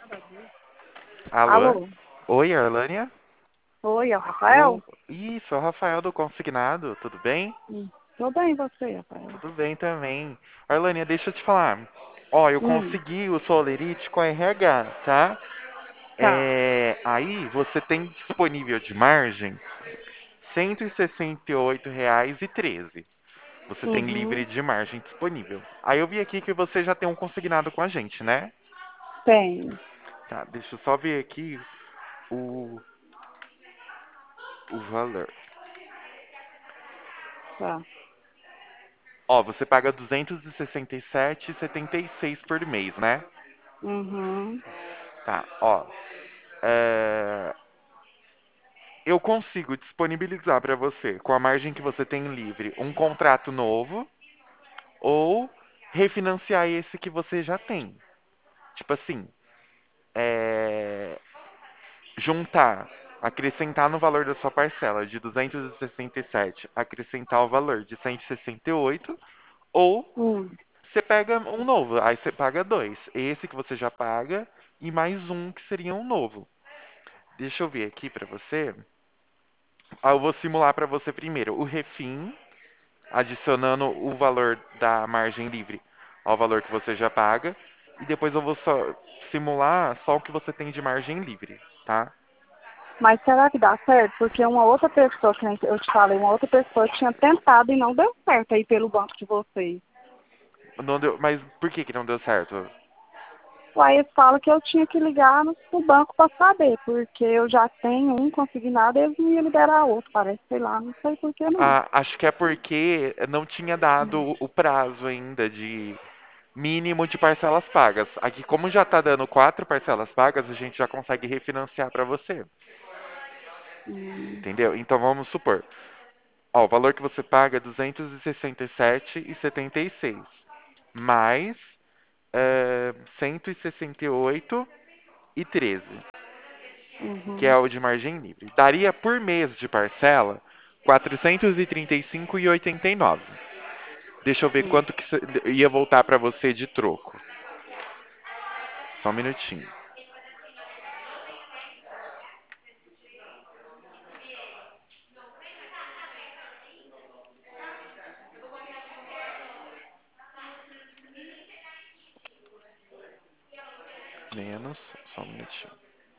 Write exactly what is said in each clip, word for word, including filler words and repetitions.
Alô? Alô? Oi, Arlânia? Oi, é o O... Rafael? Isso, é o Rafael do Consignado, tudo bem? Hum, Tô bem, e você, Rafael? Tudo bem também. Arlânia, deixa eu te falar. Ó, eu Hum, consegui o Solerite com R H, tá? tá. É... Aí você tem disponível de margem cento e sessenta e oito reais e treze. Você tem livre Uhum, de margem disponível. Aí eu vi aqui que você já tem um consignado com a gente, né? tem. Tá, deixa eu só ver aqui o, o valor. Tá. Ó, você paga duzentos e sessenta e sete e setenta e seis por mês, né? Uhum. Tá, ó. é, Eu consigo disponibilizar para você, com a margem que você tem livre, um contrato novo ou refinanciar esse que você já tem. Tipo assim, é, juntar, acrescentar no valor da sua parcela de duzentos e sessenta e sete, acrescentar o valor de cento e sessenta e oito, ou Hum. você pega um novo, aí você paga dois. Esse que você já paga e mais um que seria um novo. Deixa eu ver aqui pra você. Ah, eu vou simular pra você primeiro o refin, adicionando o valor da margem livre ao valor que você já paga, e depois eu vou só simular só o que você tem de margem livre, tá? Mas será que dá certo? Porque uma outra pessoa, que nem eu te falei, uma outra pessoa tinha tentado e não deu certo aí pelo banco de vocês. Não deu- mas por que que não deu certo? Aí eles falam que eu tinha que ligar no, no banco para saber, porque eu já tenho um consignado e eles não iam liberar outro, parece, sei lá, não sei por que não. Ah, acho que é porque não tinha dado o prazo ainda de mínimo de parcelas pagas. Aqui, como já está dando quatro parcelas pagas, a gente já consegue refinanciar para você, Hum, entendeu? Então vamos supor, ó, o valor que você paga é duzentos e sessenta e sete e setenta e seis, mais eh, cento e sessenta e oito e treze, que é uhum. o de margem livre. Daria por mês de parcela quatrocentos e trinta e cinco e oitenta e nove. Deixa eu ver Hum. quanto que cê- ia voltar para você de troco. Só um minutinho. Menos, só um minutinho.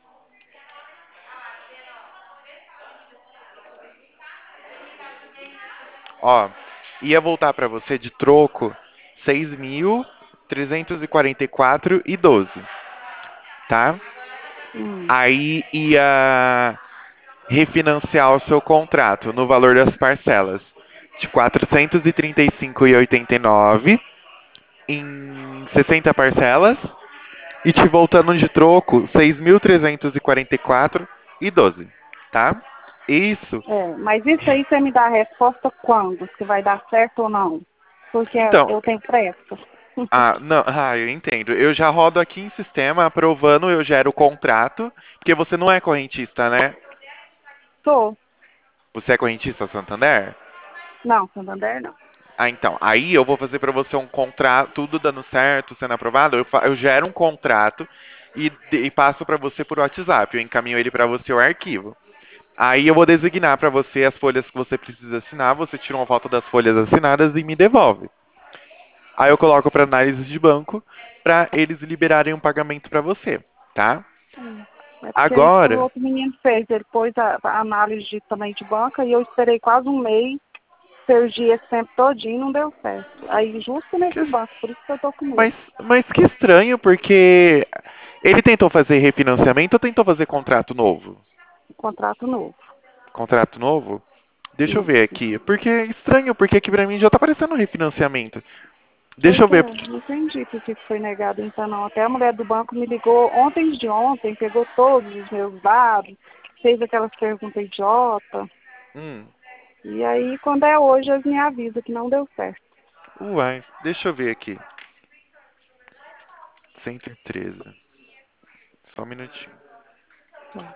Ó, ia voltar para você de troco seis mil trezentos e quarenta e quatro e doze, tá? Hum. Aí ia refinanciar o seu contrato no valor das parcelas de quatrocentos e trinta e cinco e oitenta e nove em sessenta parcelas e te voltando de troco seis mil trezentos e quarenta e quatro e doze, tá? Isso. É, mas isso aí você me dá a resposta quando? Se vai dar certo ou não? Porque Então, eu tenho pressa. ah, não, ah, eu entendo. Eu já rodo aqui em sistema aprovando, eu gero o contrato, porque você não é correntista, né? Sou. Você é correntista Santander? Não, Santander não. Ah, então. Aí eu vou fazer para você um contrato, tudo dando certo, sendo aprovado. Eu, fa- eu gero um contrato e, de- e passo para você por WhatsApp. Eu encaminho ele para você o arquivo. Aí eu vou designar para você as folhas que você precisa assinar. Você tira uma foto das folhas assinadas e me devolve. Aí eu coloco para análise de banco para eles liberarem um pagamento para você, tá? Hum. É porque isso o Agora, outro menino fez. Ele pôs a, a análise de, também de banca e eu esperei quase um mês, perdi esse tempo todinho e não deu certo. Aí justo que nesse es- banco, por isso que eu tô com medo. mas, mas que estranho, porque ele tentou fazer refinanciamento ou tentou fazer contrato novo? Contrato novo. Contrato novo? Deixa eu ver Isso. aqui. Porque é estranho, porque aqui pra mim já tá aparecendo um refinanciamento. Deixa Pois eu ver. é, não entendi por que foi negado então não. Até a mulher do banco me ligou ontem de ontem, pegou todos os meus dados, fez aquelas perguntas idiota. Hum, E aí, quando é hoje, eles me avisam que não deu certo. uai, deixa eu ver aqui. cento e treze. Só um minutinho. Tá.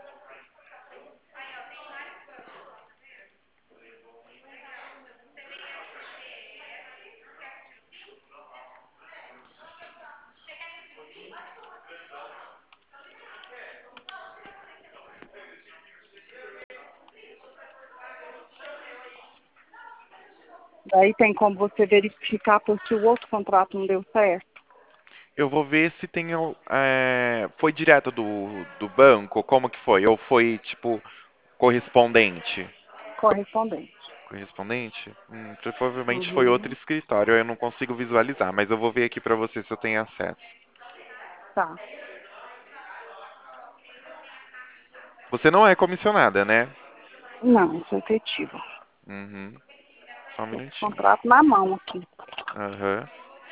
Daí tem como você verificar porque o outro contrato não deu certo? Eu vou ver se tem. al- é, foi direto do, do banco? Como que foi? Ou foi, tipo, correspondente? Correspondente. Correspondente? Hum, provavelmente foi outro Uhum. escritório, eu não consigo visualizar, mas eu vou ver aqui pra você se eu tenho acesso. Tá. Você não é comissionada, né? Não, isso é efetivo. Uhum. Só um Tô com o minutinho. contrato na mão aqui. Aham.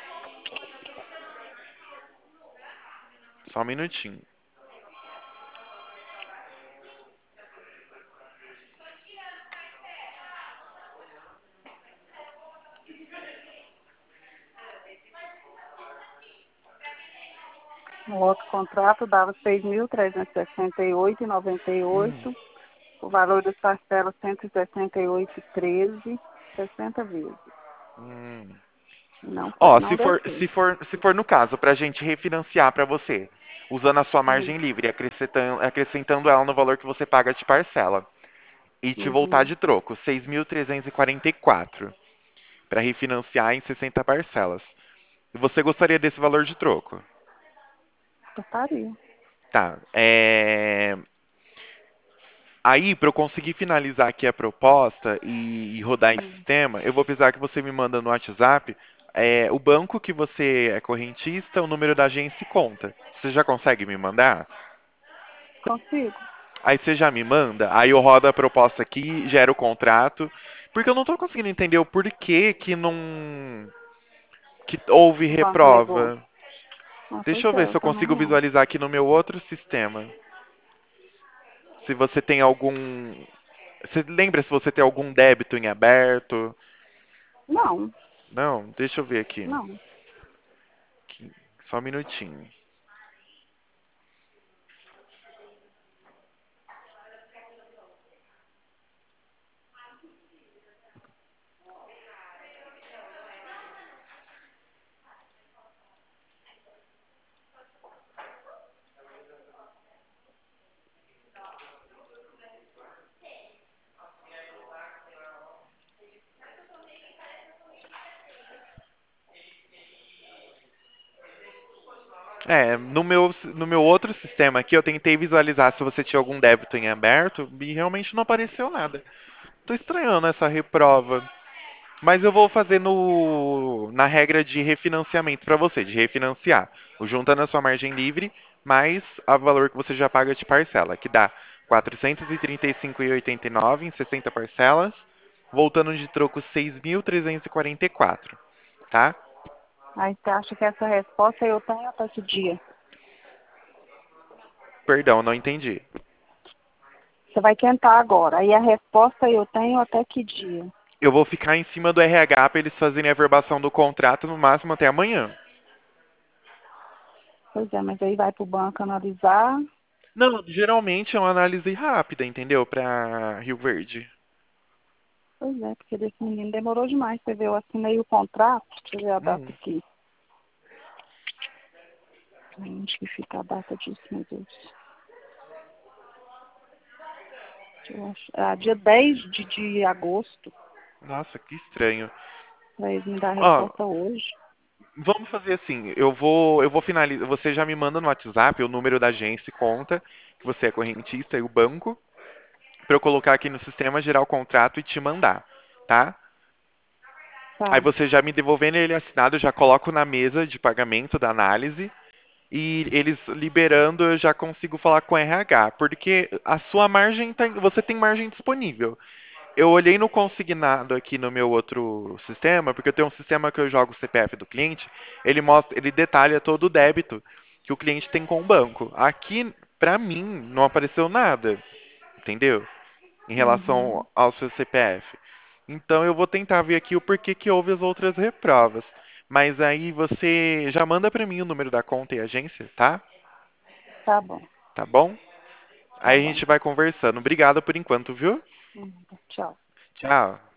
Só um minutinho. O outro contrato dava seis mil trezentos e sessenta e oito reais e noventa e Hum, oito. O valor das parcelas cento e sessenta e oito reais e treze centavos, sessenta vezes. hum. Não foi, Ó, não se deu for, se certo. for, se for no caso, pra gente refinanciar pra você, usando a sua Hum. margem livre, acrescentando, acrescentando ela no valor que você paga de parcela, e te voltar Uhum. de troco, seis mil trezentos e quarenta e quatro para refinanciar em sessenta parcelas. E você gostaria desse valor de troco? Gostaria. Tá. É... Aí, para eu conseguir finalizar aqui a proposta e, e rodar em Hum. sistema, eu vou precisar que você me manda no WhatsApp é, o banco que você é correntista, o número da agência e conta. Você já consegue me mandar? Consigo. Aí você já me manda, aí eu rodo a proposta aqui, gero o contrato, porque eu não tô conseguindo entender o porquê que não que houve O banco negou. reprova. Ah, pois Deixa eu ver é, se eu eu também consigo não. visualizar aqui no meu outro sistema. Se você tem algum. Você lembra se você tem algum débito em aberto? Não, Não? Deixa eu ver aqui. não. Aqui, só um minutinho. É, no meu, no meu outro sistema aqui, eu tentei visualizar se você tinha algum débito em aberto e realmente não apareceu nada. Tô estranhando essa reprova. Mas eu vou fazer no, na regra de refinanciamento para você, de refinanciar. O junta na sua margem livre, mais o valor que você já paga de parcela, que dá quatrocentos e trinta e cinco reais e oitenta e nove em sessenta parcelas, voltando de troco seis mil trezentos e quarenta e quatro, tá? Aí você acha que essa resposta eu tenho até que dia? Perdão, não entendi. Você vai tentar agora. Aí a resposta eu tenho até que dia? Eu vou ficar em cima do R H para eles fazerem a verbação do contrato no máximo até amanhã. Pois é, mas aí vai para o banco analisar. Não, geralmente é uma análise rápida, entendeu? Para Rio Verde. Pois é, porque desse menino demorou demais. Você vê, eu assinei o contrato. Deixa eu ver a data Hum, aqui. Onde que fica a data disso, meu Deus? Deixa eu achar. Ah, dia dez de, de agosto. nossa, que estranho. Para eles me dar a Ó, resposta hoje. vamos fazer assim, eu vou, eu vou finalizar, você já me manda no WhatsApp o número da agência e conta que você é correntista e o banco, para eu colocar aqui no sistema, gerar o contrato e te mandar, tá? Aí Tá. você já me devolvendo ele assinado, eu já coloco na mesa de pagamento da análise e eles liberando eu já consigo falar com o R H, porque a sua margem tá, você tem margem disponível. Eu olhei no consignado aqui no meu outro sistema, porque eu tenho um sistema que eu jogo o C P F do cliente, ele mostra, ele detalha todo o débito que o cliente tem com o banco. Aqui, pra mim, não apareceu nada, entendeu? Em relação Uhum. ao seu C P F. Então eu vou tentar ver aqui o porquê que houve as outras reprovas. Mas aí você já manda pra mim o número da conta e agência, tá? Tá bom. Tá bom? Tá Aí a bom, gente então. vai conversando. Obrigado por enquanto, viu? Uhum. Tchau. Tchau.